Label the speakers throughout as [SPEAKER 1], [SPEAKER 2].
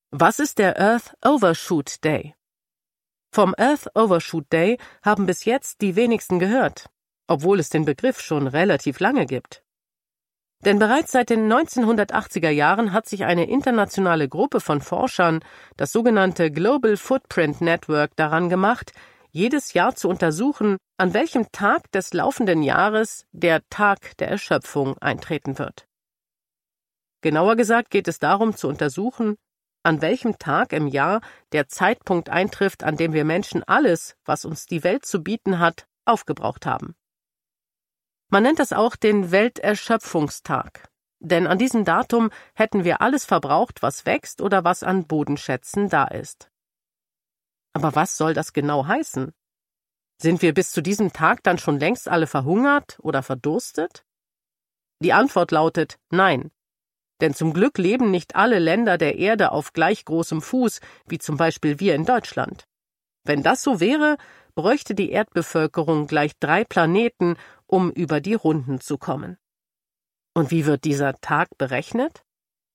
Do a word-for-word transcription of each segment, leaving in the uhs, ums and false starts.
[SPEAKER 1] Was ist der Earth Overshoot Day? Vom Earth Overshoot Day haben bis jetzt die wenigsten gehört, obwohl es den Begriff schon relativ lange gibt. Denn bereits seit den neunzehnhundertachtziger Jahren hat sich eine internationale Gruppe von Forschern, das sogenannte Global Footprint Network, daran gemacht, jedes Jahr zu untersuchen, an welchem Tag des laufenden Jahres der Tag der Erschöpfung eintreten wird. Genauer gesagt geht es darum zu untersuchen, an welchem Tag im Jahr der Zeitpunkt eintrifft, an dem wir Menschen alles, was uns die Welt zu bieten hat, aufgebraucht haben. Man nennt das auch den Welterschöpfungstag, denn an diesem Datum hätten wir alles verbraucht, was wächst oder was an Bodenschätzen da ist. Aber was soll das genau heißen? Sind wir bis zu diesem Tag dann schon längst alle verhungert oder verdurstet? Die Antwort lautet nein. Denn zum Glück leben nicht alle Länder der Erde auf gleich großem Fuß, wie zum Beispiel wir in Deutschland. Wenn das so wäre, bräuchte die Erdbevölkerung gleich drei Planeten, um über die Runden zu kommen. Und wie wird dieser Tag berechnet?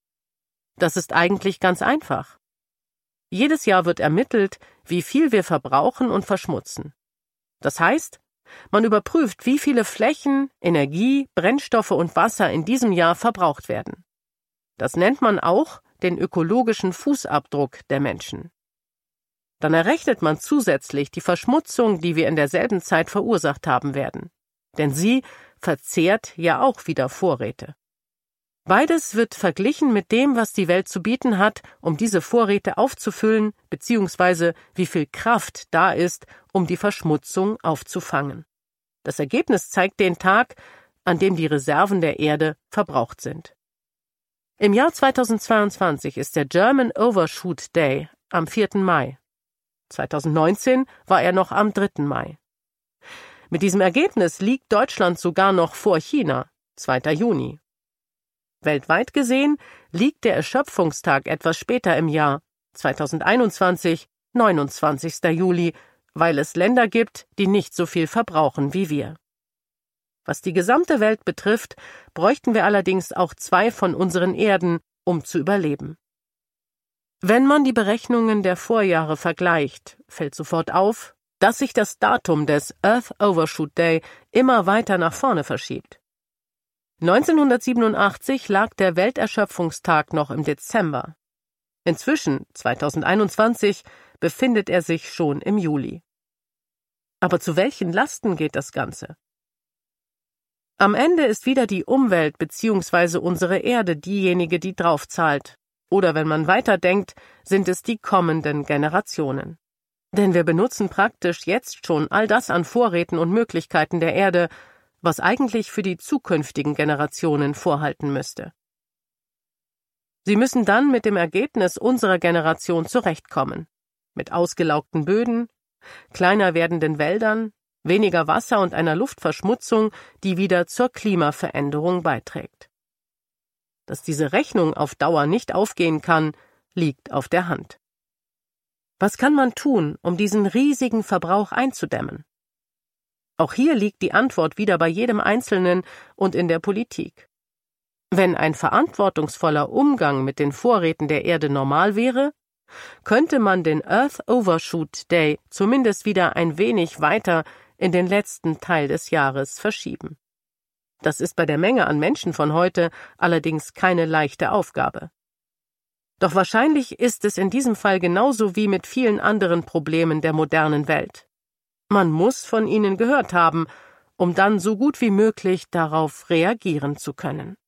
[SPEAKER 1] Das ist eigentlich ganz einfach. Jedes Jahr wird ermittelt, wie viel wir verbrauchen und verschmutzen. Das heißt, man überprüft, wie viele Flächen, Energie, Brennstoffe und Wasser in diesem Jahr verbraucht werden. Das nennt man auch den ökologischen Fußabdruck der Menschen. Dann errechnet man zusätzlich die Verschmutzung, die wir in derselben Zeit verursacht haben werden. Denn sie verzehrt ja auch wieder Vorräte. Beides wird verglichen mit dem, was die Welt zu bieten hat, um diese Vorräte aufzufüllen, beziehungsweise wie viel Kraft da ist, um die Verschmutzung aufzufangen. Das Ergebnis zeigt den Tag, an dem die Reserven der Erde verbraucht sind. Im Jahr zweitausendzweiundzwanzig ist der German Overshoot Day am vierten Mai. zweitausendneunzehn war er noch am dritten Mai. Mit diesem Ergebnis liegt Deutschland sogar noch vor China, zweiter Juni. Weltweit gesehen liegt der Erschöpfungstag etwas später im Jahr, zweitausendeinundzwanzig, neunundzwanzigster Juli, weil es Länder gibt, die nicht so viel verbrauchen wie wir. Was die gesamte Welt betrifft, bräuchten wir allerdings auch zwei von unseren Erden, um zu überleben. Wenn man die Berechnungen der Vorjahre vergleicht, fällt sofort auf, dass sich das Datum des Earth Overshoot Day immer weiter nach vorne verschiebt. neunzehnhundertsiebenundachtzig lag der Welterschöpfungstag noch im Dezember. Inzwischen, zweitausendeinundzwanzig, befindet er sich schon im Juli. Aber zu welchen Lasten geht das Ganze? Am Ende ist wieder die Umwelt bzw. unsere Erde diejenige, die draufzahlt. Oder wenn man weiterdenkt, sind es die kommenden Generationen. Denn wir benutzen praktisch jetzt schon all das an Vorräten und Möglichkeiten der Erde, was eigentlich für die zukünftigen Generationen vorhalten müsste. Sie müssen dann mit dem Ergebnis unserer Generation zurechtkommen. Mit ausgelaugten Böden, kleiner werdenden Wäldern, weniger Wasser und einer Luftverschmutzung, die wieder zur Klimaveränderung beiträgt. Dass diese Rechnung auf Dauer nicht aufgehen kann, liegt auf der Hand. Was kann man tun, um diesen riesigen Verbrauch einzudämmen? Auch hier liegt die Antwort wieder bei jedem Einzelnen und in der Politik. Wenn ein verantwortungsvoller Umgang mit den Vorräten der Erde normal wäre, könnte man den Earth Overshoot Day zumindest wieder ein wenig weiter in den letzten Teil des Jahres verschieben. Das ist bei der Menge an Menschen von heute allerdings keine leichte Aufgabe. Doch wahrscheinlich ist es in diesem Fall genauso wie mit vielen anderen Problemen der modernen Welt. Man muss von ihnen gehört haben, um dann so gut wie möglich darauf reagieren zu können.